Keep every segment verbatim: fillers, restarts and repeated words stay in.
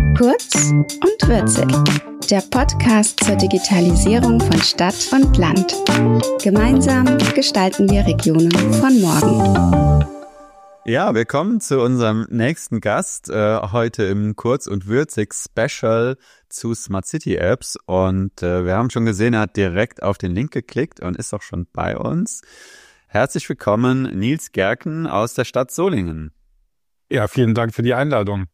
Kurz und würzig. Der Podcast zur Digitalisierung von Stadt und Land. Gemeinsam gestalten wir Regionen von morgen. Ja, willkommen zu unserem nächsten Gast, äh, heute im Kurz und würzig Special zu Smart City Apps. Und äh, wir haben schon gesehen, er hat direkt auf den Link geklickt und ist auch schon bei uns. Herzlich willkommen, Nils Gerken aus der Stadt Solingen. Ja, vielen Dank für die Einladung.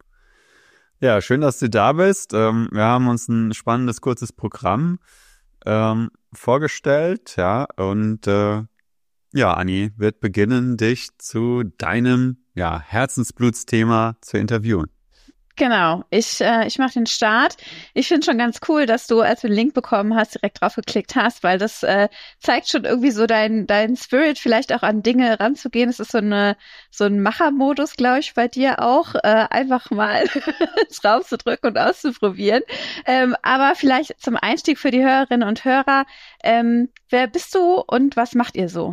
Ja, schön, dass du da bist. Ähm, wir haben uns ein spannendes, kurzes Programm ähm, vorgestellt, ja, und äh, ja, Anni wird beginnen, dich zu deinem ja, Herzensblutsthema zu interviewen. Genau, ich äh, ich mache den Start. Ich finde schon ganz cool, dass du, als du den Link bekommen hast, direkt drauf geklickt hast, weil das äh, zeigt schon irgendwie so dein dein Spirit, vielleicht auch an Dinge ranzugehen. Es ist so eine so ein Machermodus, glaube ich, bei dir auch, äh, einfach mal drauf zu drücken und auszuprobieren. Ähm, aber vielleicht zum Einstieg für die Hörerinnen und Hörer, ähm, wer bist du und was macht ihr so?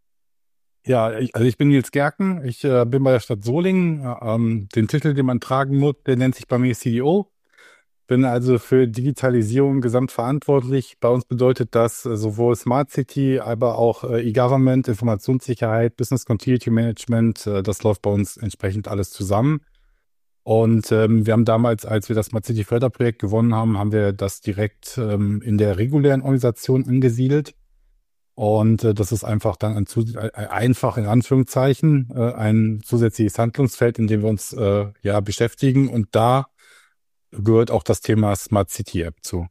Ja, ich, also ich bin Nils Gerken, ich äh, bin bei der Stadt Solingen. Ähm, den Titel, den man tragen muss, der nennt sich bei mir C D O. Bin also für Digitalisierung gesamtverantwortlich. Bei uns bedeutet das äh, sowohl Smart City, aber auch äh, E-Government, Informationssicherheit, Business Continuity Management. Äh, das läuft bei uns entsprechend alles zusammen. Und ähm, wir haben damals, als wir das Smart City Förderprojekt gewonnen haben, haben wir das direkt ähm, in der regulären Organisation angesiedelt. Und äh, das ist einfach dann ein, zu, äh, einfach in Anführungszeichen äh, ein zusätzliches Handlungsfeld, in dem wir uns äh, ja beschäftigen. Und da gehört auch das Thema Smart City App zu.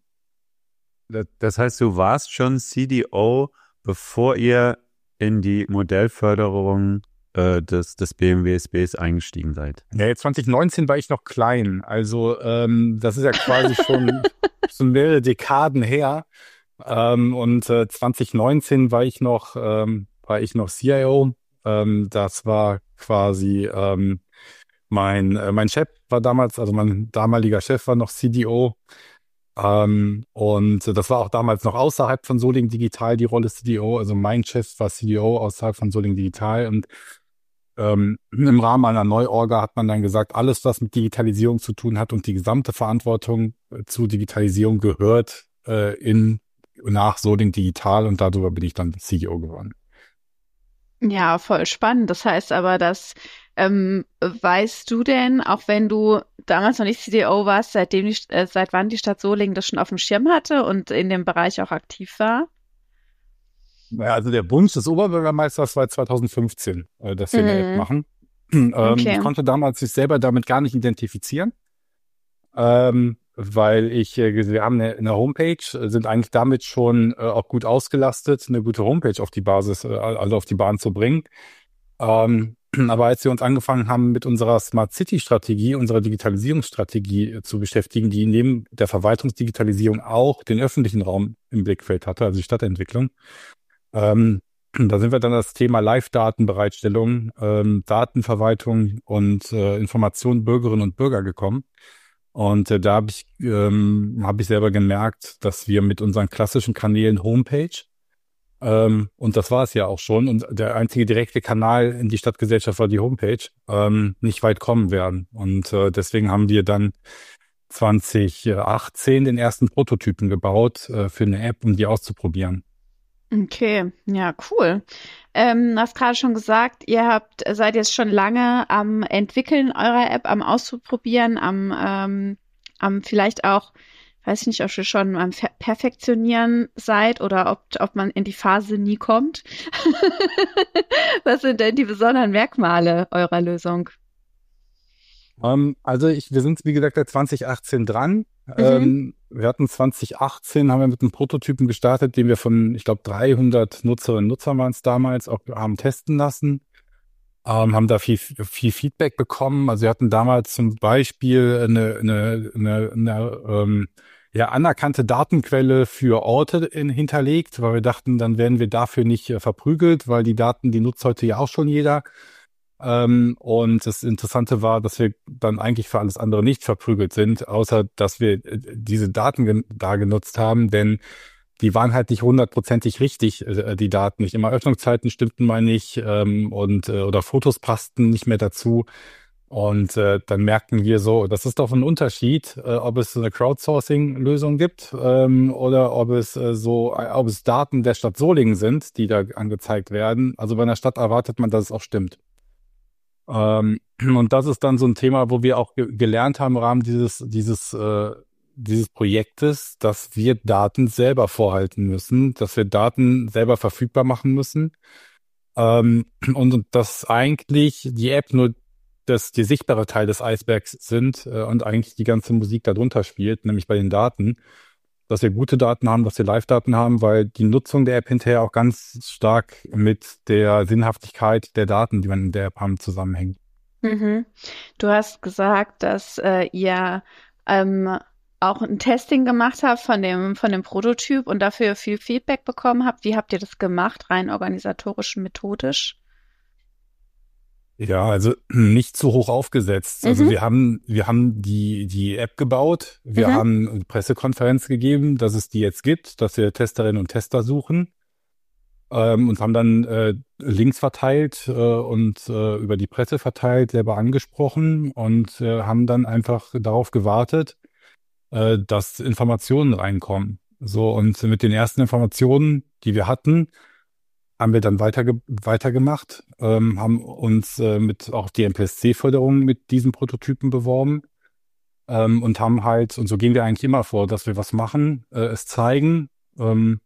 Das heißt, du warst schon C D O, bevor ihr in die Modellförderung äh, des, des B M W S Bs eingestiegen seid. Ja, jetzt zwanzig neunzehn war ich noch klein. Also ähm, das ist ja quasi schon, schon mehrere Dekaden her. Ähm, und äh, zwanzig neunzehn war ich noch, ähm, war ich noch C I O. Ähm, das war quasi ähm, mein äh, mein Chef war damals, also mein damaliger Chef war noch C D O. Ähm, und äh, das war auch damals noch außerhalb von Solingen Digital die Rolle C D O. Also mein Chef war C D O außerhalb von Solingen Digital. Und ähm, im Rahmen einer Neuorga hat man dann gesagt, alles, was mit Digitalisierung zu tun hat und die gesamte Verantwortung äh, zu Digitalisierung gehört äh, in nach Solingen Digital, und darüber bin ich dann C E O geworden. Ja, voll spannend. Das heißt aber, dass ähm, weißt du denn, auch wenn du damals noch nicht C D O warst, seitdem die, äh, seit wann die Stadt Solingen das schon auf dem Schirm hatte und in dem Bereich auch aktiv war? Naja, also der Wunsch des Oberbürgermeisters war zwanzig fünfzehn, äh, dass wir Mhm. eine App machen. ähm, Okay. Ich konnte damals sich selber damit gar nicht identifizieren. Ähm, weil ich, äh, wir haben eine, eine Homepage, äh, sind eigentlich damit schon äh, auch gut ausgelastet, eine gute Homepage auf die Basis, äh, also auf die Bahn zu bringen. Ähm, aber als wir uns angefangen haben, mit unserer Smart City Strategie, unserer Digitalisierungsstrategie äh, zu beschäftigen, die neben der Verwaltungsdigitalisierung auch den öffentlichen Raum im Blickfeld hatte, also die Stadtentwicklung, ähm, da sind wir dann das Thema Live-Datenbereitstellung, ähm, Datenverwaltung und äh, Information Bürgerinnen und Bürger gekommen. Und äh, da habe ich, ähm, hab ich selber gemerkt, dass wir mit unseren klassischen Kanälen Homepage, ähm, und das war es ja auch schon, und der einzige direkte Kanal in die Stadtgesellschaft war die Homepage, ähm, nicht weit kommen werden. Und äh, deswegen haben wir dann zwanzig achtzehn den ersten Prototypen gebaut äh, für eine App, um die auszuprobieren. Okay, ja, cool. Ähm, du hast gerade schon gesagt, ihr habt, seid jetzt schon lange am Entwickeln eurer App, am Ausprobieren, am, ähm, am vielleicht auch, weiß ich nicht, ob ihr schon am Ver- Perfektionieren seid oder ob, ob man in die Phase nie kommt. Was sind denn die besonderen Merkmale eurer Lösung? Ähm, also ich, wir sind, wie gesagt, seit zwanzig achtzehn dran. Mhm. Ähm, wir hatten zwanzig achtzehn, haben wir mit einem Prototypen gestartet, den wir von, ich glaube, dreihundert Nutzerinnen und Nutzern waren es damals, auch haben testen lassen. Ähm, haben da viel, viel Feedback bekommen. Also wir hatten damals zum Beispiel eine, eine, eine, eine ähm, ja, anerkannte Datenquelle für Orte in, hinterlegt, weil wir dachten, dann werden wir dafür nicht äh, verprügelt, weil die Daten, die nutzt heute ja auch schon jeder. Ähm, und das Interessante war, dass wir dann eigentlich für alles andere nicht verprügelt sind, außer dass wir äh, diese Daten gen- da genutzt haben, denn die waren halt nicht hundertprozentig richtig, äh, die Daten. Nicht immer Öffnungszeiten stimmten mal nicht ähm, und äh, oder Fotos passten nicht mehr dazu. Und äh, dann merkten wir so, das ist doch ein Unterschied, äh, ob es eine Crowdsourcing-Lösung gibt ähm, oder ob es äh, so, äh, ob es Daten der Stadt Solingen sind, die da angezeigt werden. Also bei einer Stadt erwartet man, dass es auch stimmt. Ähm, und das ist dann so ein Thema, wo wir auch ge- gelernt haben im Rahmen dieses dieses äh, dieses Projektes, dass wir Daten selber vorhalten müssen, dass wir Daten selber verfügbar machen müssen. Ähm, und, und dass eigentlich die App nur das die sichtbare Teil des Eisbergs sind äh, und eigentlich die ganze Musik darunter spielt, nämlich bei den Daten, dass wir gute Daten haben, dass wir Live-Daten haben, weil die Nutzung der App hinterher auch ganz stark mit der Sinnhaftigkeit der Daten, die man in der App haben, zusammenhängt. Mhm. Du hast gesagt, dass äh, ihr ähm, auch ein Testing gemacht habt von dem von dem Prototyp und dafür viel Feedback bekommen habt. Wie habt ihr das gemacht, rein organisatorisch und methodisch? Ja, also nicht zu hoch aufgesetzt. Also Mhm. wir haben, wir haben die, die App gebaut. Wir Mhm. haben eine Pressekonferenz gegeben, dass es die jetzt gibt, dass wir Testerinnen und Tester suchen, ähm, und haben dann äh, Links verteilt äh, und äh, über die Presse verteilt, selber angesprochen und äh, haben dann einfach darauf gewartet, äh, dass Informationen reinkommen. So, und mit den ersten Informationen, die wir hatten, haben wir dann weiter weitergemacht, ähm, haben uns äh, mit auch die N P S C-Förderung mit diesen Prototypen beworben, ähm, und haben halt, und so gehen wir eigentlich immer vor, dass wir was machen, äh, es zeigen, ähm,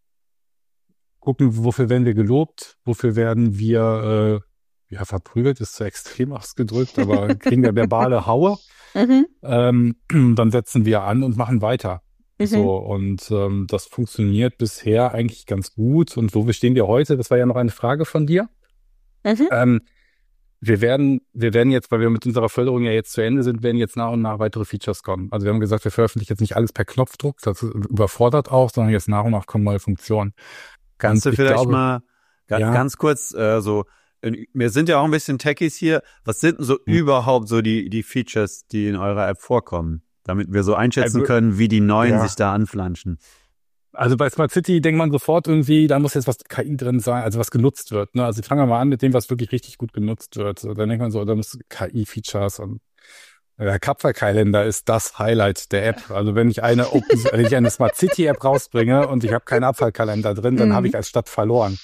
gucken, wofür werden wir gelobt, wofür werden wir, äh, ja, verprügelt, ist zu extrem ausgedrückt, aber kriegen wir verbale Haue, Mhm. ähm, dann setzen wir an und machen weiter. Mhm. So, und ähm, das funktioniert bisher eigentlich ganz gut. Und wo stehen wir heute? Das war ja noch eine Frage von dir. Mhm. Ähm, wir werden, wir werden jetzt, weil wir mit unserer Förderung ja jetzt zu Ende sind, werden jetzt nach und nach weitere Features kommen. Also wir haben gesagt, wir veröffentlichen jetzt nicht alles per Knopfdruck, das überfordert auch, sondern jetzt nach und nach kommen neue Funktionen. Kannst Und du ich vielleicht glaube, mal ga ja, ganz kurz äh, so, in, wir sind ja auch ein bisschen Techies hier, was sind denn so hm. überhaupt so die die Features, die in eurer App vorkommen, damit wir so einschätzen Also, können, wie die neuen ja. sich da anflanschen? Also bei Smart City denkt man sofort irgendwie, da muss jetzt was K I drin sein, also was genutzt wird. Ne? Also fangen wir mal an mit dem, was wirklich richtig gut genutzt wird. So, dann denkt man so, da muss K I-Features und der Kapferkalender ist das Highlight der App. Also wenn ich eine Open, wenn ich eine Smart City App rausbringe und ich habe keinen Abfallkalender drin, dann Mhm. habe ich als Stadt verloren.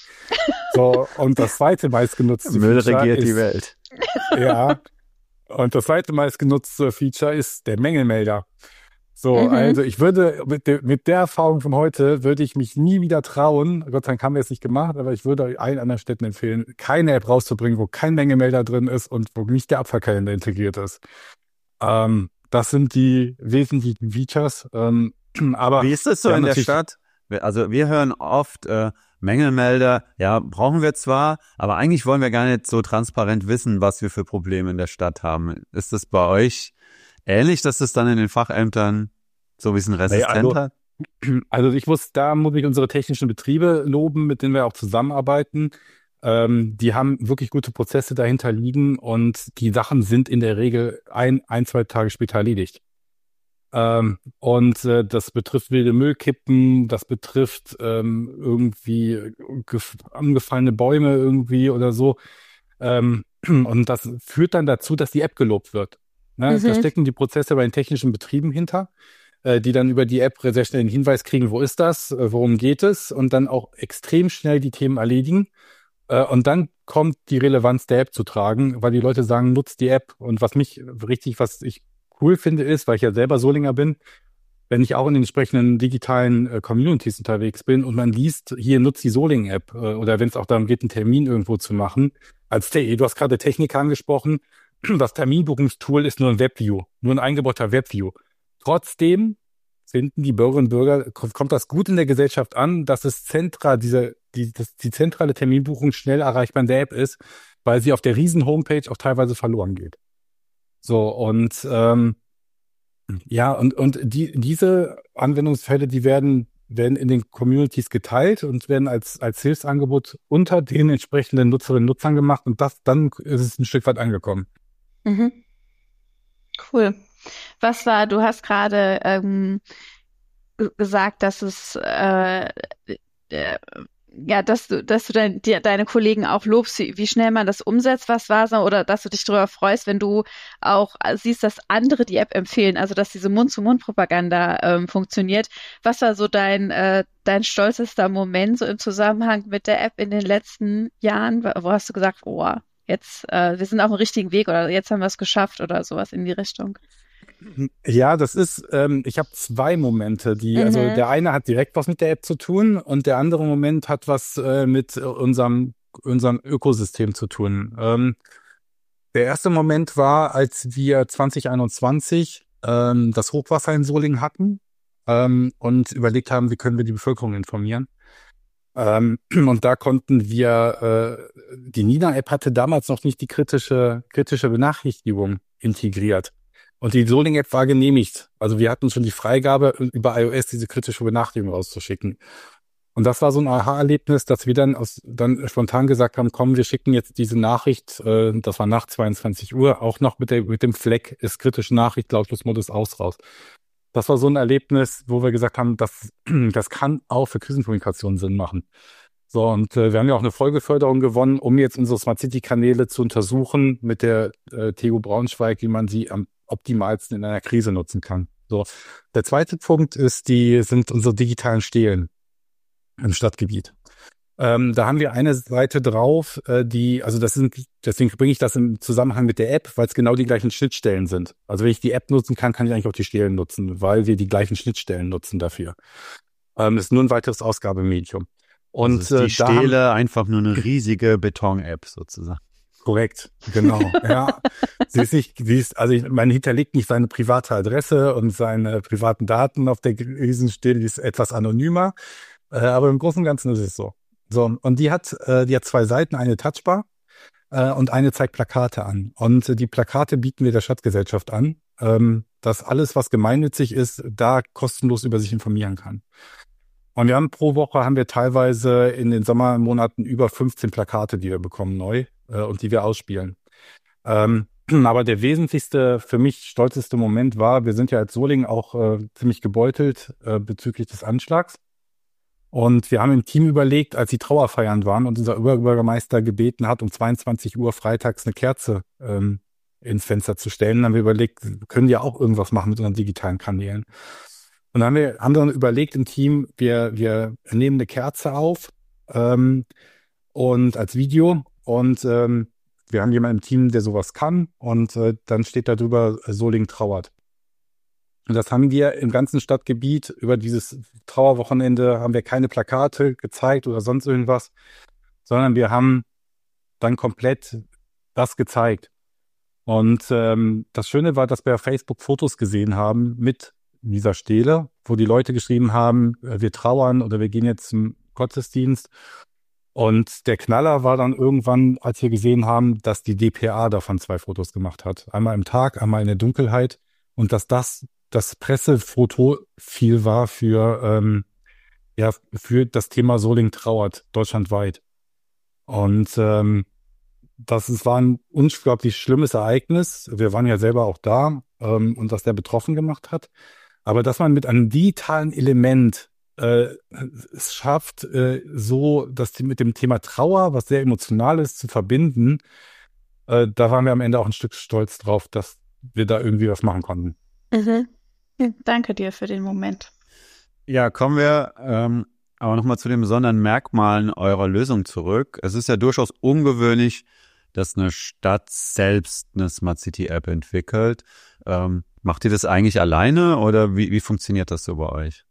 So, und das zweite meistgenutzte Müll Feature regiert ist, die Welt. ja, und das zweite meistgenutzte Feature ist der Mängelmelder. So, Mhm. also ich würde mit, de, mit der Erfahrung von heute würde ich mich nie wieder trauen, Gott sei Dank haben wir es nicht gemacht, aber ich würde allen anderen Städten empfehlen, keine App rauszubringen, wo kein Mängelmelder drin ist und wo nicht der Abfallkalender integriert ist. Ähm, das sind die wesentlichen Features. Ähm, aber Wie ist das so wir haben in der natürlich- Stadt? Wir- Also wir hören oft äh, Mängelmelder, ja, brauchen wir zwar, aber eigentlich wollen wir gar nicht so transparent wissen, was wir für Probleme in der Stadt haben. Ist das bei euch ähnlich, dass es dann in den Fachämtern so ein bisschen resistent also- hat? Also ich muss, da muss ich unsere technischen Betriebe loben, mit denen wir auch zusammenarbeiten. Ähm, die haben wirklich gute Prozesse dahinter liegen und die Sachen sind in der Regel ein, ein, zwei Tage später erledigt. Ähm, und äh, das betrifft wilde Müllkippen, das betrifft ähm, irgendwie gef- angefallene Bäume irgendwie oder so. Ähm, und das führt dann dazu, dass die App gelobt wird. Ne? Mhm. Da stecken die Prozesse bei den technischen Betrieben hinter, äh, die dann über die App sehr schnell den Hinweis kriegen, wo ist das, äh, worum geht es und dann auch extrem schnell die Themen erledigen. Äh, und dann kommt die Relevanz der App zu tragen, weil die Leute sagen, nutzt die App. Und was mich richtig, was ich cool finde, ist, weil ich ja selber Solinger bin, wenn ich auch in den entsprechenden digitalen äh, Communities unterwegs bin und man liest, hier nutzt die Soling-App, äh, oder wenn es auch darum geht, einen Termin irgendwo zu machen. Als Te- du hast gerade Technik angesprochen, das Terminbuchungstool ist nur ein Webview, nur ein eingebauter Webview. Trotzdem finden die Bürgerinnen und Bürger, kommt das gut in der Gesellschaft an, dass es zentral, diese, die, das, die zentrale Terminbuchung schnell erreichbar in der App ist, weil sie auf der riesen Homepage auch teilweise verloren geht. So, und ähm, ja, und, und die, diese Anwendungsfälle, die werden, werden in den Communities geteilt und werden als, als Hilfsangebot unter den entsprechenden Nutzerinnen und Nutzern gemacht und das, dann ist es ein Stück weit angekommen. Mhm. Cool. Was war, du hast gerade ähm, ge- gesagt, dass es äh, äh, ja, dass du, dass du dein, die, deine Kollegen auch lobst, wie, wie schnell man das umsetzt, was war so, oder dass du dich darüber freust, wenn du auch siehst, dass andere die App empfehlen, also dass diese Mund-zu-Mund-Propaganda ähm, funktioniert. Was war so dein, äh, dein stolzester Moment so im Zusammenhang mit der App in den letzten Jahren? Wo hast du gesagt, oh, jetzt, äh, wir sind auf dem richtigen Weg oder jetzt haben wir es geschafft oder sowas in die Richtung? Ja, das ist, ähm, ich habe zwei Momente, die, Mhm. also der eine hat direkt was mit der App zu tun und der andere Moment hat was äh, mit unserem, unserem Ökosystem zu tun. Ähm, der erste Moment war, als wir zwanzig einundzwanzig ähm, das Hochwasser in Solingen hatten ähm, und überlegt haben, wie können wir die Bevölkerung informieren. Ähm, und da konnten wir, äh, die Nina-App hatte damals noch nicht die kritische, kritische Benachrichtigung integriert. Und die Solingen-App war genehmigt. Also wir hatten schon die Freigabe, über iOS diese kritische Benachrichtigung rauszuschicken. Und das war so ein Aha-Erlebnis, dass wir dann aus, dann spontan gesagt haben, komm, wir schicken jetzt diese Nachricht, äh, das war nach zweiundzwanzig Uhr, auch noch mit, der, mit dem Fleck, ist kritische Nachricht, Lautlos-Modus aus, raus. Das war so ein Erlebnis, wo wir gesagt haben, das, das kann auch für Krisenkommunikation Sinn machen. So, und äh, wir haben ja auch eine Folgeförderung gewonnen, um jetzt unsere Smart City-Kanäle zu untersuchen mit der äh, T U Braunschweig, wie man sie am optimalsten in einer Krise nutzen kann. So, der zweite Punkt ist, die sind unsere digitalen Stelen im Stadtgebiet. Ähm, da haben wir eine Seite drauf, äh, die, also das sind, deswegen bringe ich das im Zusammenhang mit der App, weil es genau die gleichen Schnittstellen sind. Also wenn ich die App nutzen kann, kann ich eigentlich auch die Stelen nutzen, weil wir die gleichen Schnittstellen nutzen dafür. Ähm, das ist nur ein weiteres Ausgabemedium. Und also ist die äh, da Stele haben, einfach nur eine riesige Beton-App sozusagen. korrekt, genau. Ja, sie ist nicht, sie ist, also ich, man hinterlegt nicht seine private Adresse und seine privaten Daten auf der Riesenstele, die ist etwas anonymer, äh, aber im Großen und Ganzen ist es so. So, und die hat, äh, die hat zwei Seiten, eine Touchbar äh, und eine zeigt Plakate an. Und äh, die Plakate bieten wir der Stadtgesellschaft an, ähm, dass alles, was gemeinnützig ist, da kostenlos über sich informieren kann. Und wir haben pro Woche haben wir teilweise in den Sommermonaten über fünfzehn Plakate, die wir bekommen neu äh, und die wir ausspielen. Ähm, aber der wesentlichste, für mich stolzeste Moment war, wir sind ja als Solingen auch äh, ziemlich gebeutelt äh, bezüglich des Anschlags. Und wir haben im Team überlegt, als die Trauerfeiern waren und unser Oberbürgermeister gebeten hat, um zweiundzwanzig Uhr freitags eine Kerze ähm, ins Fenster zu stellen, haben wir überlegt, wir können ja auch irgendwas machen mit unseren digitalen Kanälen. Und dann haben wir haben dann überlegt im Team, wir wir nehmen eine Kerze auf ähm, und als Video und ähm, wir haben jemanden im Team, der sowas kann und äh, dann steht da drüber, Solingen trauert. Und das haben wir im ganzen Stadtgebiet über dieses Trauerwochenende haben wir keine Plakate gezeigt oder sonst irgendwas, sondern wir haben dann komplett das gezeigt. Und ähm, das Schöne war, dass wir auf Facebook Fotos gesehen haben mit dieser Stele, wo die Leute geschrieben haben, wir trauern oder wir gehen jetzt zum Gottesdienst. Und der Knaller war dann irgendwann, als wir gesehen haben, dass die D P A davon zwei Fotos gemacht hat. Einmal im Tag, einmal in der Dunkelheit. Und dass das das Pressefoto viel war für, ähm, ja, für das Thema Solingen trauert, deutschlandweit. Und ähm, das ist, war ein unglaublich schlimmes Ereignis. Wir waren ja selber auch da ähm, und das der betroffen gemacht hat. Aber dass man mit einem digitalen Element äh, es schafft, äh, so das mit dem Thema Trauer, was sehr emotional ist, zu verbinden, äh, da waren wir am Ende auch ein Stück stolz drauf, dass wir da irgendwie was machen konnten. Mhm. Ja, danke dir für den Moment. Ja, kommen wir ähm, aber nochmal zu den besonderen Merkmalen eurer Lösung zurück. Es ist ja durchaus ungewöhnlich, dass eine Stadt selbst eine Smart City App entwickelt. Ähm, macht ihr das eigentlich alleine oder wie, wie funktioniert das so bei euch?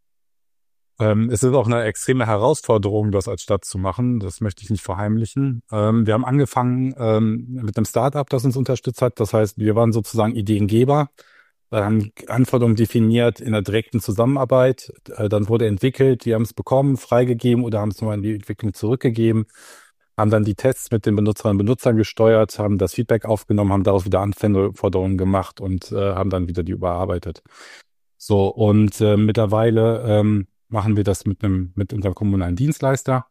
Ähm, es ist auch eine extreme Herausforderung, das als Stadt zu machen. Das möchte ich nicht verheimlichen. Ähm, wir haben angefangen ähm, mit einem Startup, das uns unterstützt hat. Das heißt, wir waren sozusagen Ideengeber. Wir haben Anforderungen definiert in der direkten Zusammenarbeit. Äh, dann wurde entwickelt, wir haben es bekommen, freigegeben oder haben es nochmal in die Entwicklung zurückgegeben. Haben dann die Tests mit den Benutzerinnen und Benutzern gesteuert, haben das Feedback aufgenommen, haben daraus wieder Anforderungen gemacht und äh, haben dann wieder die überarbeitet. So, und äh, mittlerweile ähm, machen wir das mit einem mit unserem kommunalen Dienstleister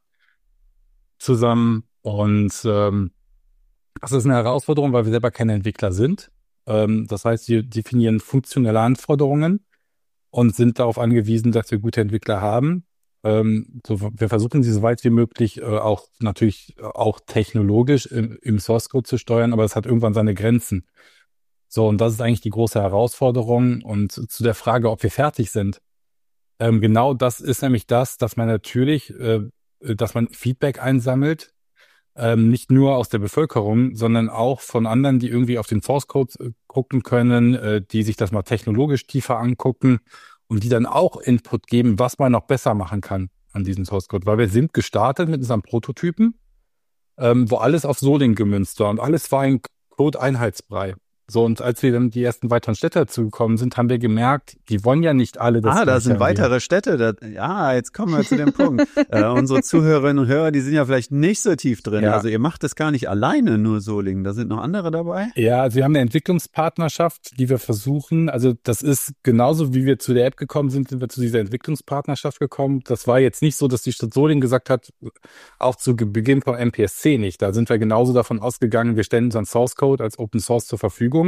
zusammen. Und ähm, das ist eine Herausforderung, weil wir selber keine Entwickler sind. Ähm, das heißt, wir definieren funktionelle Anforderungen und sind darauf angewiesen, dass wir gute Entwickler haben. Ähm, so, wir versuchen sie so weit wie möglich äh, auch natürlich äh, auch technologisch im, im Source Code zu steuern, aber es hat irgendwann seine Grenzen. So, und das ist eigentlich die große Herausforderung. Und zu der Frage, ob wir fertig sind. Ähm, genau das ist nämlich das, dass man natürlich, äh, dass man Feedback einsammelt, ähm, nicht nur aus der Bevölkerung, sondern auch von anderen, die irgendwie auf den Source Code äh, gucken können, äh, die sich das mal technologisch tiefer angucken und die dann auch Input geben, was man noch besser machen kann an diesem Source Code. Weil wir sind gestartet mit unserem Prototypen, ähm, wo alles auf Solin gemünzt war und alles war ein Code-Einheitsbrei. So, und als wir dann die ersten weiteren Städte dazugekommen sind, haben wir gemerkt, die wollen ja nicht alle das Ah, da sind Gleiche weitere angehen. Städte. Da, ja, jetzt kommen wir zu dem Punkt. Äh, unsere Zuhörerinnen und Hörer, die sind ja vielleicht nicht so tief drin. Ja. Also ihr macht das gar nicht alleine, nur Solingen. Da sind noch andere dabei. Ja, also wir haben eine Entwicklungspartnerschaft, die wir versuchen, also das ist genauso, wie wir zu der App gekommen sind, sind wir zu dieser Entwicklungspartnerschaft gekommen. Das war jetzt nicht so, dass die Stadt Solingen gesagt hat, auch zu Beginn von M P S C nicht. Da sind wir genauso davon ausgegangen, wir stellen unseren Source Code als Open Source zur Verfügung.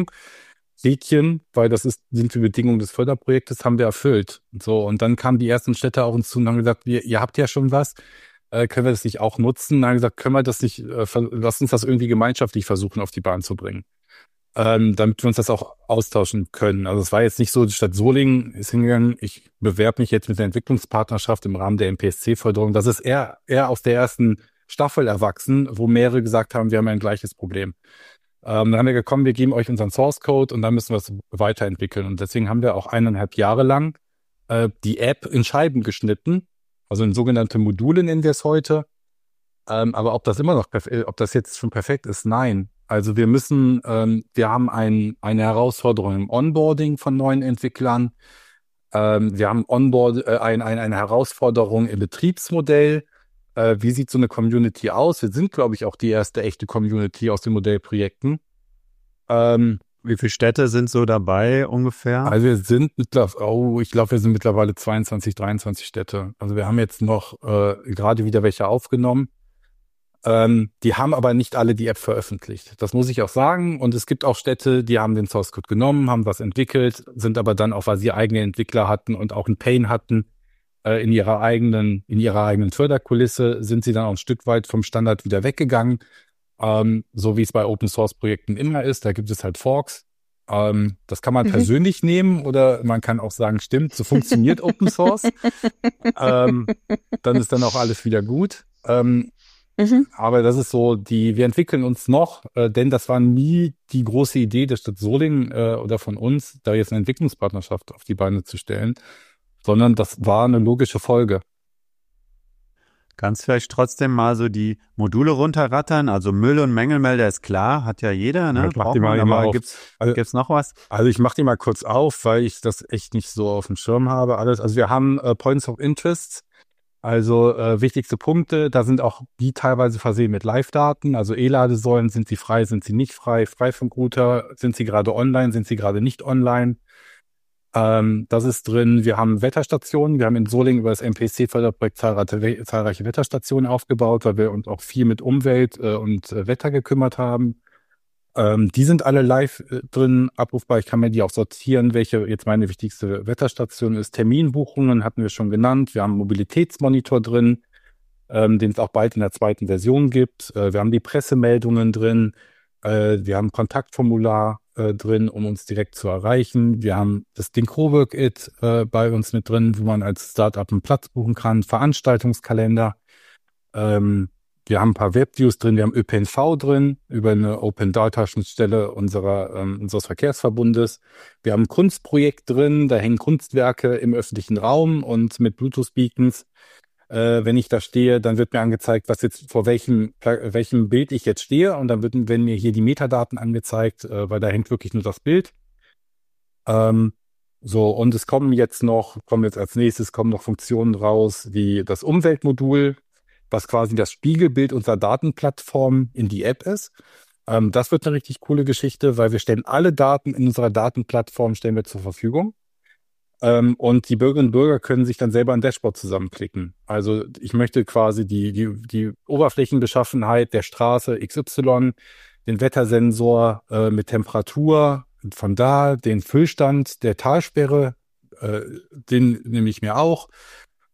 Rädchen, weil das ist, sind die Bedingungen des Förderprojektes, haben wir erfüllt. So, und dann kamen die ersten Städte auf uns zu und haben gesagt, ihr, ihr habt ja schon was, äh, können wir das nicht auch nutzen? Und dann haben wir gesagt, können wir das nicht, äh, lass uns das irgendwie gemeinschaftlich versuchen, auf die Bahn zu bringen. Ähm, damit wir uns das auch austauschen können. Also es war jetzt nicht so, die Stadt Solingen ist hingegangen, ich bewerbe mich jetzt mit der Entwicklungspartnerschaft im Rahmen der M P S C-Förderung. Das ist eher, eher aus der ersten Staffel erwachsen, wo mehrere gesagt haben, wir haben ein gleiches Problem. Ähm, dann haben wir gekommen, wir geben euch unseren Source Code und dann müssen wir es weiterentwickeln. Und deswegen haben wir auch eineinhalb Jahre lang äh, die App in Scheiben geschnitten, also in sogenannte Module nennen wir es heute. Ähm, aber ob das immer noch, perf- ob das jetzt schon perfekt ist, nein. Also wir müssen, ähm, wir haben ein, eine Herausforderung im Onboarding von neuen Entwicklern. Ähm, wir haben Onboard, äh, ein, ein, eine Herausforderung im Betriebsmodell. Äh, wie sieht so eine Community aus? Wir sind, glaube ich, auch die erste echte Community aus den Modellprojekten. Ähm, Wie viele Städte sind so dabei ungefähr? also wir sind mittlerweile, oh, ich glaube, wir sind mittlerweile zweiundzwanzig, dreiundzwanzig Städte. Also wir haben jetzt noch äh, gerade wieder welche aufgenommen. Ähm, die haben aber nicht alle die App veröffentlicht. Das muss ich auch sagen. Und es gibt auch Städte, die haben den Source Code genommen, haben was entwickelt, sind aber dann auch, weil sie eigene Entwickler hatten und auch einen Pain hatten, äh, in ihrer eigenen, in ihrer eigenen Förderkulisse, sind sie dann auch ein Stück weit vom Standard wieder weggegangen. Ähm, so wie es bei Open Source Projekten immer ist. Da gibt es halt Forks. Ähm, das kann man Mhm. persönlich nehmen oder man kann auch sagen, stimmt, so funktioniert Open Source. ähm, dann ist dann auch alles wieder gut. Ähm, Mhm. aber das ist so, die, wir entwickeln uns noch, äh, denn das war nie die große Idee der Stadt Solingen äh, oder von uns, da jetzt eine Entwicklungspartnerschaft auf die Beine zu stellen, sondern das war eine logische Folge. Kannst vielleicht trotzdem mal so die Module runterrattern? Also Müll- und Mängelmelder ist klar, hat ja jeder, ne? Ich mach Braucht die mal man, eben aber auf. gibt's, Also- gibt's noch was? Also ich mache die mal kurz auf, weil ich das echt nicht so auf dem Schirm habe. Alles. Also wir haben äh, Points of Interest, also äh, wichtigste Punkte. Da sind auch die teilweise versehen mit Live-Daten. Also E-Ladesäulen, sind sie frei, sind sie nicht frei? Freifunkrouter, sind sie gerade online, sind sie gerade nicht online? Ähm, das ist drin. Wir haben Wetterstationen. Wir haben in Solingen über das M P S C-Förderprojekt zahlreiche, zahlreiche Wetterstationen aufgebaut, weil wir uns auch viel mit Umwelt äh, und äh, Wetter gekümmert haben. Ähm, die sind alle live äh, drin abrufbar. Ich kann mir die auch sortieren, welche jetzt meine wichtigste Wetterstation ist. Terminbuchungen hatten wir schon genannt. Wir haben einen Mobilitätsmonitor drin, ähm, den es auch bald in der zweiten Version gibt. Äh, wir haben die Pressemeldungen drin. Äh, wir haben ein Kontaktformular äh, drin, um uns direkt zu erreichen. Wir haben das Ding Cowork-It äh, bei uns mit drin, wo man als Startup einen Platz buchen kann. Veranstaltungskalender. Ähm, Wir haben ein paar Webviews drin, wir haben Ö P N V drin, über eine Open-Data-Schnittstelle unserer, ähm, unseres Verkehrsverbundes. Wir haben ein Kunstprojekt drin, da hängen Kunstwerke im öffentlichen Raum und mit Bluetooth-Beacons. Äh, wenn ich da stehe, dann wird mir angezeigt, was jetzt vor welchem, Pla- welchem Bild ich jetzt stehe. Und dann wird, werden mir hier die Metadaten angezeigt, äh, weil da hängt wirklich nur das Bild. Ähm, so, und es kommen jetzt noch, kommen jetzt als nächstes, kommen noch Funktionen raus, wie das Umweltmodul, was quasi das Spiegelbild unserer Datenplattform in die App ist. Ähm, das wird eine richtig coole Geschichte, weil wir stellen alle Daten in unserer Datenplattform stellen wir zur Verfügung. Ähm, und die Bürgerinnen und Bürger können sich dann selber ein Dashboard zusammenklicken. Also ich möchte quasi die, die, die Oberflächenbeschaffenheit der Straße X Y, den Wettersensor äh, mit Temperatur, von da den Füllstand der Talsperre, äh, den nehme ich mir auch.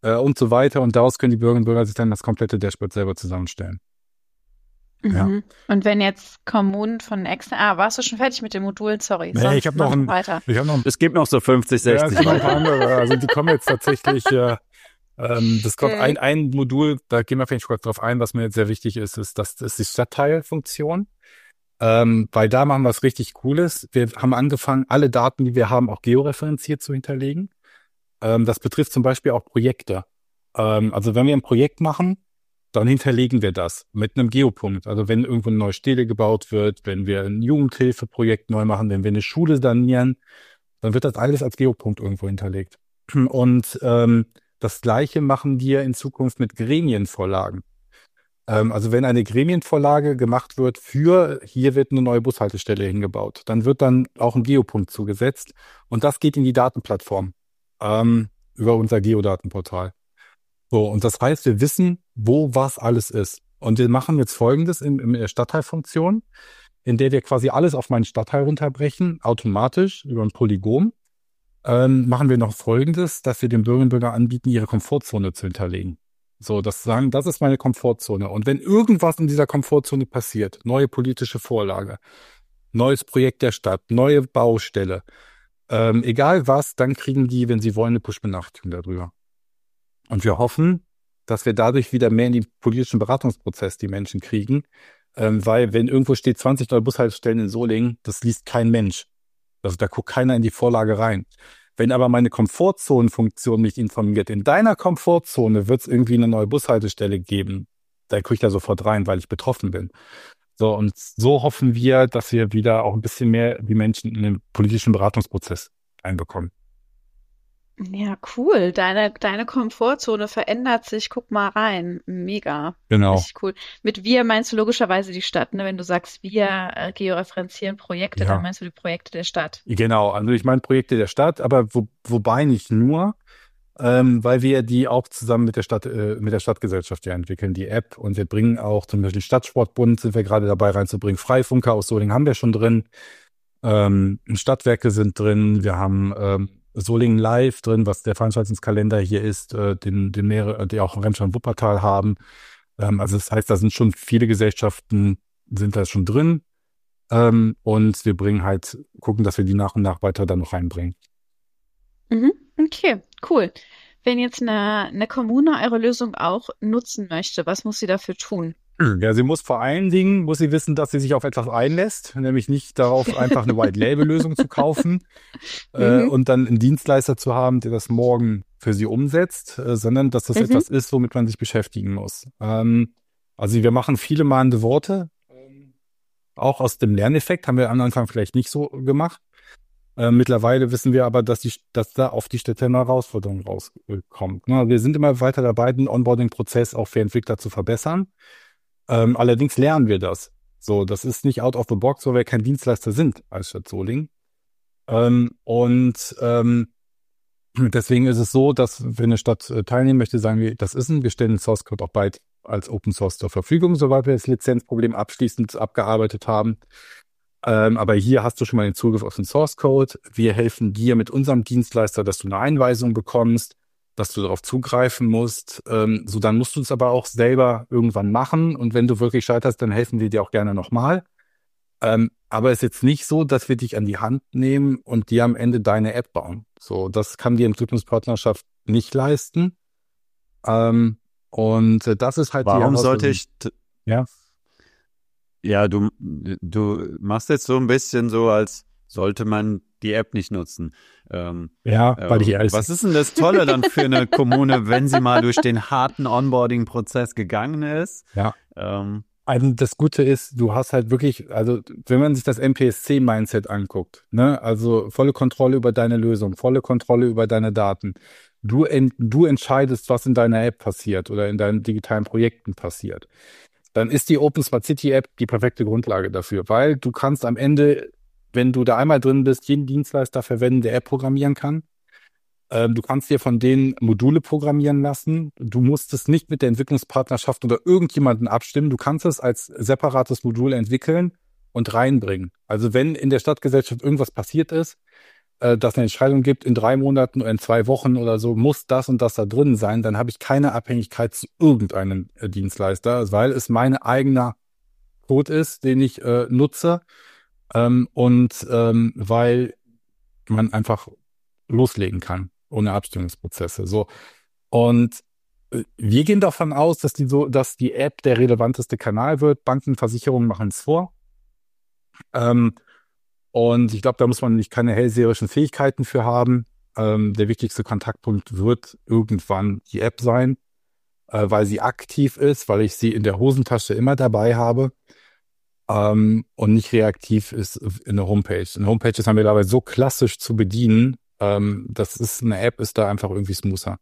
äh, und so weiter. Und daraus können die Bürgerinnen und Bürger sich dann das komplette Dashboard selber zusammenstellen. Mhm. Ja. Und wenn jetzt Kommunen von extern, ah, warst du schon fertig mit den Modulen? Sorry. Nee, sonst ich habe noch, mach ein, weiter. ich hab noch ein Es gibt noch so fünfzig, Ja, es sechzig gibt noch ein weiter. paar andere. Also die kommen jetzt tatsächlich, äh, ähm, das kommt Okay. ein, ein Modul, da gehen wir vielleicht kurz drauf ein, was mir jetzt sehr wichtig ist, ist, das ist die Stadtteilfunktion. Ähm, weil da machen wir was richtig Cooles. Wir haben angefangen, alle Daten, die wir haben, auch georeferenziert zu hinterlegen. Ähm, das betrifft zum Beispiel auch Projekte. Ähm, also wenn wir ein Projekt machen, dann hinterlegen wir das mit einem Geopunkt. Also wenn irgendwo eine neue Stele gebaut wird, wenn wir ein Jugendhilfeprojekt neu machen, wenn wir eine Schule sanieren, dann wird das alles als Geopunkt irgendwo hinterlegt. Und ähm, das Gleiche machen wir in Zukunft mit Gremienvorlagen. Ähm, also wenn eine Gremienvorlage gemacht wird für, hier wird eine neue Bushaltestelle hingebaut, dann wird dann auch ein Geopunkt zugesetzt und das geht in die Datenplattform ähm, über unser Geodatenportal. So, und das heißt, wir wissen, wo was alles ist. Und wir machen jetzt Folgendes in, in der Stadtteilfunktion, in der wir quasi alles auf meinen Stadtteil runterbrechen, automatisch über ein Polygon. Ähm, machen wir noch Folgendes, dass wir den Bürgerinnen und Bürgern anbieten, ihre Komfortzone zu hinterlegen. So, das sagen, das ist meine Komfortzone. Und wenn irgendwas in dieser Komfortzone passiert, neue politische Vorlage, neues Projekt der Stadt, neue Baustelle, ähm, egal was, dann kriegen die, wenn sie wollen, eine Push-Benachrichtigung darüber. Und wir hoffen, dass wir dadurch wieder mehr in den politischen Beratungsprozess die Menschen kriegen, ähm, weil wenn irgendwo steht zwanzig neue Bushaltestellen in Solingen, das liest kein Mensch. Also da guckt keiner in die Vorlage rein. Wenn aber meine Komfortzonenfunktion mich informiert, in deiner Komfortzone wird es irgendwie eine neue Bushaltestelle geben, da gucke ich da sofort rein, weil ich betroffen bin. So, und so hoffen wir, dass wir wieder auch ein bisschen mehr die Menschen in den politischen Beratungsprozess einbekommen. Ja, cool. Deine, deine Komfortzone verändert sich. Guck mal rein. Mega. Genau. Richtig cool. Mit wir meinst du logischerweise die Stadt, ne? Wenn du sagst, wir äh, georeferenzieren Projekte, Ja. dann meinst du die Projekte der Stadt. Genau, also ich meine Projekte der Stadt, aber wo, wobei nicht nur, ähm, weil wir die auch zusammen mit der Stadt, äh, mit der Stadtgesellschaft ja entwickeln, die App, und wir bringen auch zum Beispiel Stadtsportbund, sind wir gerade dabei reinzubringen, Freifunker aus Solingen haben wir schon drin, ähm, Stadtwerke sind drin, wir haben ähm, Solingen Live drin, was der Veranstaltungskalender hier ist, äh, den, den mehrere, die auch in Remscheid und Wuppertal haben. Ähm, also das heißt, da sind schon viele Gesellschaften, sind da schon drin. Ähm, und wir bringen halt, gucken, dass wir die nach und nach weiter dann noch reinbringen. Mhm. Okay, cool. Wenn jetzt eine, eine Kommune eure Lösung auch nutzen möchte, was muss sie dafür tun? Ja, sie muss vor allen Dingen, muss sie wissen, dass sie sich auf etwas einlässt, nämlich nicht darauf, einfach eine White-Label-Lösung zu kaufen äh, Mhm. und dann einen Dienstleister zu haben, der das morgen für sie umsetzt, äh, sondern dass das Mhm. etwas ist, womit man sich beschäftigen muss. Ähm, also wir machen viele mahnende Worte, ähm, auch aus dem Lerneffekt, haben wir am Anfang vielleicht nicht so gemacht. Äh, mittlerweile wissen wir aber, dass, die, dass da auf die Städte eine Herausforderung rauskommt. Ne? Wir sind immer weiter dabei, den Onboarding-Prozess auch für Entwickler zu verbessern. Ähm, allerdings lernen wir das. So, das ist nicht out of the box, weil wir kein Dienstleister sind als Stadt Solingen. Ähm, und ähm, deswegen ist es so, dass wenn eine Stadt äh, teilnehmen möchte, sagen wir, das ist ein, wir stellen den Source Code auch bald als Open Source zur Verfügung, sobald wir das Lizenzproblem abschließend abgearbeitet haben. Ähm, aber hier hast du schon mal den Zugriff auf den Source Code. Wir helfen dir mit unserem Dienstleister, dass du eine Einweisung bekommst, dass du darauf zugreifen musst. Ähm, so, dann musst du es aber auch selber irgendwann machen. Und wenn du wirklich scheiterst, dann helfen wir dir auch gerne nochmal. Ähm, aber es ist jetzt nicht so, dass wir dich an die Hand nehmen und dir am Ende deine App bauen. So, das kann die Entwicklungspartnerschaft nicht leisten. Ähm, und äh, das ist halt die Warum sollte Herausforderung. ich, t- Ja. ja, du, du machst jetzt so ein bisschen so, als sollte man die App nicht nutzen. Ähm, Ja, weil ich ähm, ehrlich was ist denn das Tolle dann für eine Kommune, wenn sie mal durch den harten Onboarding-Prozess gegangen ist? Ja. Ähm, Also das Gute ist, du hast halt wirklich, also wenn man sich das M P S C-Mindset anguckt, ne, also volle Kontrolle über deine Lösung, volle Kontrolle über deine Daten. Du, en, du entscheidest, was in deiner App passiert oder in deinen digitalen Projekten passiert. Dann ist die Open Smart City App die perfekte Grundlage dafür, weil du kannst am Ende, wenn du da einmal drin bist, jeden Dienstleister verwenden, der App programmieren kann. Ähm, du kannst dir von denen Module programmieren lassen. Du musst es nicht mit der Entwicklungspartnerschaft oder irgendjemanden abstimmen. Du kannst es als separates Modul entwickeln und reinbringen. Also wenn in der Stadtgesellschaft irgendwas passiert ist, äh, dass eine Entscheidung gibt, in drei Monaten oder in zwei Wochen oder so muss das und das da drin sein, dann habe ich keine Abhängigkeit zu irgendeinem äh, Dienstleister, weil es mein eigener Code ist, den ich äh, nutze ähm, und ähm, weil man einfach loslegen kann ohne Abstimmungsprozesse. So. Und äh, wir gehen davon aus, dass die so, dass die App der relevanteste Kanal wird. Banken, Versicherungen machen es vor. Ähm, und ich glaube, da muss man nicht keine hellseherischen Fähigkeiten für haben. Ähm, der wichtigste Kontaktpunkt wird irgendwann die App sein, äh, weil sie aktiv ist, weil ich sie in der Hosentasche immer dabei habe. Ähm, und nicht reaktiv ist in der Homepage. Eine Homepage ist dann mittlerweile so klassisch zu bedienen, ähm, das ist eine App, ist da einfach irgendwie smoother.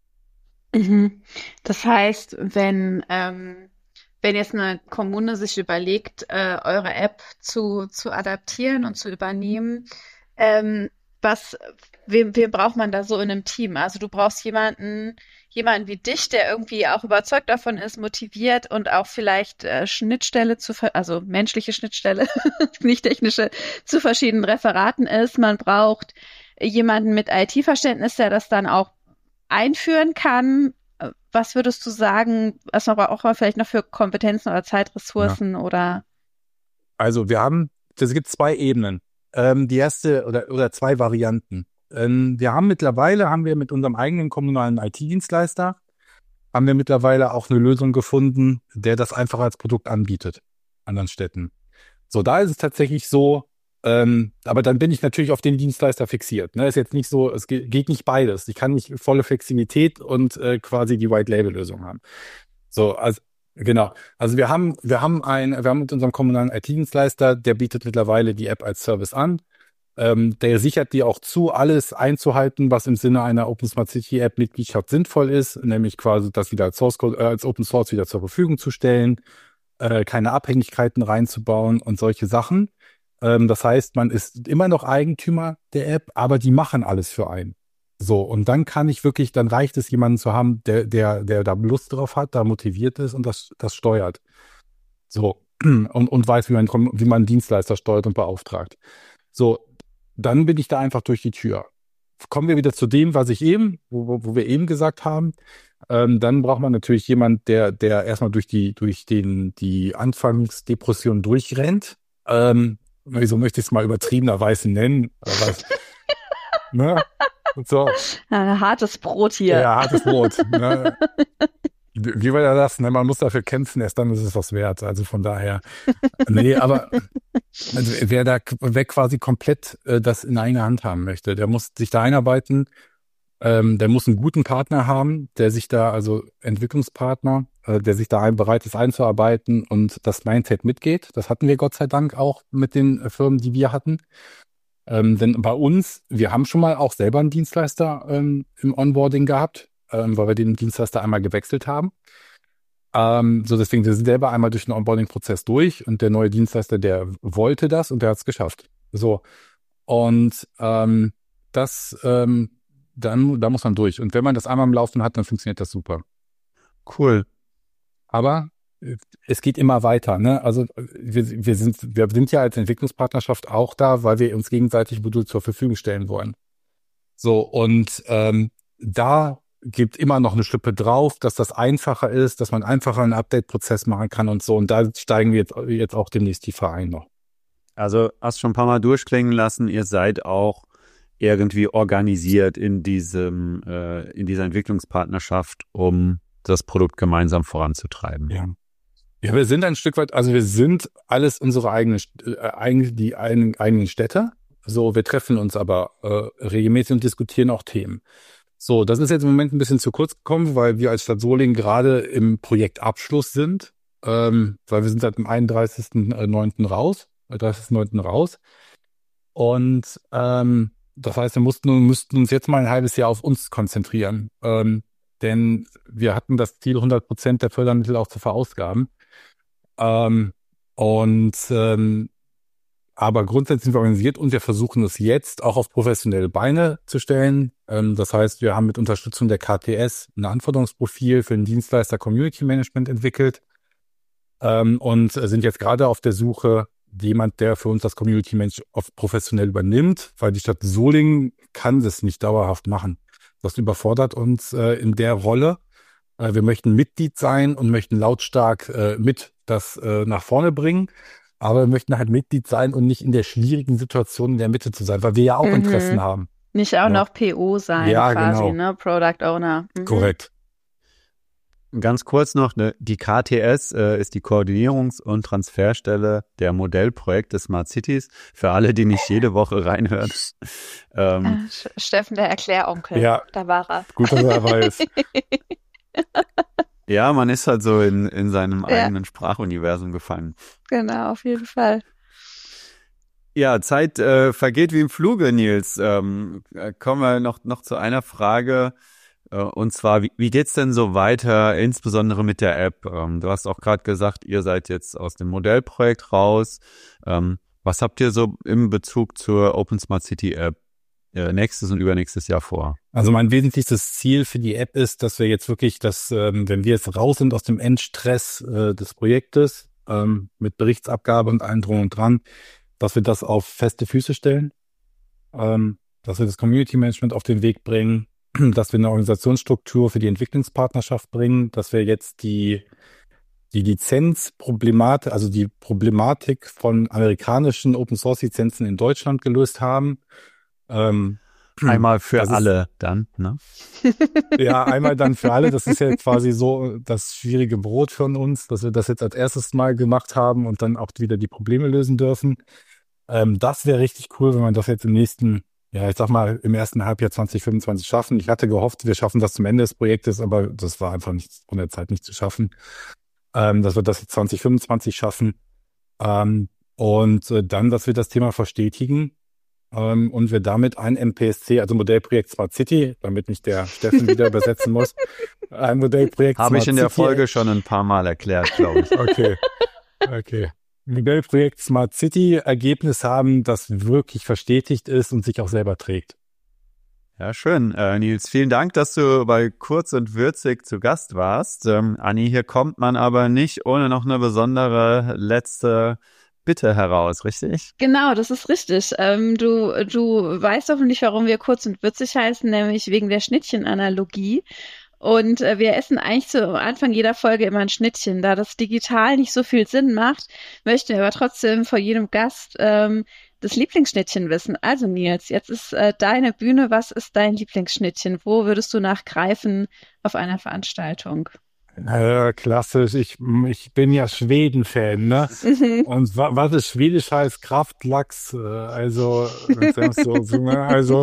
Mhm. Das heißt, wenn, ähm, wenn jetzt eine Kommune sich überlegt, äh, eure App zu, zu adaptieren und zu übernehmen, ähm, was, wen, wen braucht man da so in einem Team? Also du brauchst jemanden, jemanden wie dich, der irgendwie auch überzeugt davon ist, motiviert und auch vielleicht äh, Schnittstelle zu, ver- also menschliche Schnittstelle, nicht technische, zu verschiedenen Referaten ist. Man braucht jemanden mit I T-Verständnis, der das dann auch einführen kann. Äh, Was würdest du sagen, was man auch mal vielleicht noch für Kompetenzen oder Zeitressourcen oder Also wir haben, es gibt zwei Ebenen. Ähm, die erste oder, oder zwei Varianten. Ähm, wir haben mittlerweile, haben wir mit unserem eigenen kommunalen I T-Dienstleister, haben wir mittlerweile auch eine Lösung gefunden, der das einfach als Produkt anbietet, anderen Städten. So, da ist es tatsächlich so, ähm, aber dann bin ich natürlich auf den Dienstleister fixiert. Ne? Ist jetzt nicht so, es geht, geht nicht beides. Ich kann nicht volle Flexibilität und äh, quasi die White-Label-Lösung haben. So, also genau. Also wir haben, wir haben ein, wir haben mit unserem kommunalen I T-Dienstleister, der bietet mittlerweile die App als Service an. Ähm, der sichert dir auch zu, alles einzuhalten, was im Sinne einer Open Smart City App Mitgliedschaft sinnvoll ist, nämlich quasi das wieder als Source Code, äh, als Open Source wieder zur Verfügung zu stellen, äh, keine Abhängigkeiten reinzubauen und solche Sachen. Ähm, das heißt, man ist immer noch Eigentümer der App, aber die machen alles für einen. So, und dann kann ich wirklich, dann reicht es, jemanden zu haben, der, der, der da Lust drauf hat, da motiviert ist und das, das steuert. So, und, und weiß, wie man, wie man einen Dienstleister steuert und beauftragt. So, dann bin ich da einfach durch die Tür. Kommen wir wieder zu dem, was ich eben, wo, wo wo wir eben gesagt haben. Ähm, dann braucht man natürlich jemand, der, der erstmal durch die, durch den, die Anfangsdepression durchrennt. Ähm, so möchte ich es mal übertriebenerweise nennen. Was, ne? Und so. ein hartes Brot hier? Ja, hartes Brot. Ne? Wie wie war das? Ne? Man muss dafür kämpfen, erst dann ist es was wert. Also von daher. Nee, aber also wer da wer quasi komplett äh, das in eigener Hand haben möchte, der muss sich da einarbeiten. Ähm, der muss einen guten Partner haben, der sich da, also Entwicklungspartner, äh, der sich da ein, bereit ist einzuarbeiten und das Mindset mitgeht. Das hatten wir Gott sei Dank auch mit den äh, Firmen, die wir hatten. Ähm, denn bei uns, wir haben schon mal auch selber einen Dienstleister ähm, im Onboarding gehabt, ähm, weil wir den Dienstleister einmal gewechselt haben. Ähm, so deswegen, wir sind selber einmal durch den Onboarding-Prozess durch und der neue Dienstleister, der wollte das und der hat es geschafft. So. Und ähm, das, ähm, dann, da muss man durch. Und wenn man das einmal am Laufen hat, dann funktioniert das super. Cool. Aber äh, es geht immer weiter, ne? Also äh, wir, wir sind, wir sind ja als Entwicklungspartnerschaft auch da, weil wir uns gegenseitig Modul zur Verfügung stellen wollen. So, und ähm, da gibt immer noch eine Schippe drauf, dass das einfacher ist, dass man einfacher einen Update-Prozess machen kann und so. Und da steigen wir jetzt, jetzt auch demnächst tiefer ein noch. Also hast schon ein paar Mal durchklingen lassen, ihr seid auch irgendwie organisiert in diesem, äh, in dieser Entwicklungspartnerschaft, um das Produkt gemeinsam voranzutreiben. Ja. Ja, wir sind ein Stück weit, also wir sind alles unsere eigene, äh, eigene die eigenen, eigenen Städte. So, wir treffen uns aber äh, regelmäßig und diskutieren auch Themen. So, das ist jetzt im Moment ein bisschen zu kurz gekommen, weil wir als Stadt Solingen gerade im Projektabschluss sind, ähm, weil wir sind seit dem einunddreißigsten neunten raus, dreißigsten neunten raus. Und ähm, das heißt, wir mussten, müssten uns jetzt mal ein halbes Jahr auf uns konzentrieren, ähm, denn wir hatten das Ziel, hundert Prozent der Fördermittel auch zu verausgaben. Ähm, und ähm, aber grundsätzlich sind wir organisiert und wir versuchen es jetzt auch auf professionelle Beine zu stellen. Ähm, das heißt, wir haben mit Unterstützung der K T S ein Anforderungsprofil für den Dienstleister Community Management entwickelt ähm, und sind jetzt gerade auf der Suche jemand, der für uns das Community Management professionell übernimmt, weil die Stadt Solingen kann das nicht dauerhaft machen. Das überfordert uns äh, in der Rolle. Äh, wir möchten Mitglied sein und möchten lautstark äh, mit das äh, nach vorne bringen. Aber wir möchten halt Mitglied sein und nicht in der schwierigen Situation in der Mitte zu sein, weil wir ja auch mhm. Interessen haben. Nicht auch ja. noch P O sein, ja, quasi, genau. ne? Product Owner. Mhm. Korrekt. Ganz kurz noch, ne, die K T S äh, ist die Koordinierungs- und Transferstelle der Modellprojekte Smart Cities. Für alle, die nicht jede Woche reinhören. ähm, ja, Steffen, der Erkläronkel. Ja, da war er. Gut, dass er dabei ist. Ja, man ist halt so in, in seinem ja. eigenen Sprachuniversum gefangen. Genau, auf jeden Fall. Ja, Zeit äh, vergeht wie im Fluge, Nils. Ähm, kommen wir noch, noch zu einer Frage. Und zwar, wie, wie geht's denn so weiter, insbesondere mit der App? Ähm, du hast auch gerade gesagt, ihr seid jetzt aus dem Modellprojekt raus. Ähm, was habt ihr so im Bezug zur Open Smart City App äh, nächstes und übernächstes Jahr vor? Also mein wesentlichstes Ziel für die App ist, dass wir jetzt wirklich, dass ähm, wenn wir jetzt raus sind aus dem Endstress äh, des Projektes ähm, mit Berichtsabgabe und allem drum und dran, dass wir das auf feste Füße stellen, ähm, dass wir das Community Management auf den Weg bringen, dass wir eine Organisationsstruktur für die Entwicklungspartnerschaft bringen, dass wir jetzt die, die Lizenzproblematik, also die Problematik von amerikanischen Open-Source-Lizenzen in Deutschland gelöst haben. Ähm, einmal für alle ist, dann, ne? Ja, einmal dann für alle. Das ist ja quasi so das schwierige Brot von uns, dass wir das jetzt als erstes Mal gemacht haben und dann auch wieder die Probleme lösen dürfen. Ähm, das wäre richtig cool, wenn man das jetzt im nächsten Ja, ich sag mal, im ersten Halbjahr zwanzig fünfundzwanzig schaffen. Ich hatte gehofft, wir schaffen das zum Ende des Projektes, aber das war einfach nicht von der Zeit nicht zu schaffen. Ähm, dass wir das jetzt zwanzig fünfundzwanzig schaffen. Ähm, und äh, dann, dass wir das Thema verstetigen ähm, und wir damit ein M P S C, also Modellprojekt Smart City, damit nicht der Steffen wieder übersetzen muss, ein Modellprojekt Habe Smart ich in der City. Folge schon ein paar Mal erklärt, glaube ich. Okay, okay. Modellprojekt Smart City Ergebnis haben, das wirklich verstetigt ist und sich auch selber trägt. Ja, schön. Äh, Nils, vielen Dank, dass du bei Kurz und Würzig zu Gast warst. Ähm, Anni, hier kommt man aber nicht ohne noch eine besondere letzte Bitte heraus, richtig? Genau, das ist richtig. Ähm, du, du weißt hoffentlich, warum wir Kurz und Würzig heißen, nämlich wegen der Schnittchenanalogie. Und äh, wir essen eigentlich zu Anfang jeder Folge immer ein Schnittchen. Da das digital nicht so viel Sinn macht, möchten wir aber trotzdem vor jedem Gast ähm, das Lieblingsschnittchen wissen. Also Nils, jetzt ist äh, deine Bühne. Was ist dein Lieblingsschnittchen? Wo würdest du nachgreifen auf einer Veranstaltung? Äh, klassisch. Ich, ich bin ja Schweden-Fan, ne? Mhm. Und wa- was ist Schwedisch heißt Kraftlachs. Äh, also, so, so, ne? also,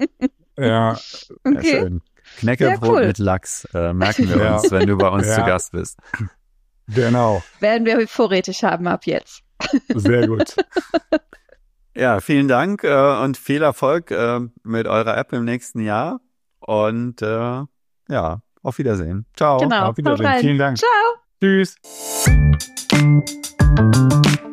ja. Okay. Ja, schön. Knäckebrot cool. mit Lachs, äh, merken wir uns, ja. wenn du bei uns ja. zu Gast bist. Genau. Werden wir vorrätig haben ab jetzt. Sehr gut. Ja, vielen Dank äh, und viel Erfolg äh, mit eurer App im nächsten Jahr. Und äh, ja, auf Wiedersehen. Ciao. Genau. Auf Wiedersehen. Vielen Dank. Ciao. Tschüss.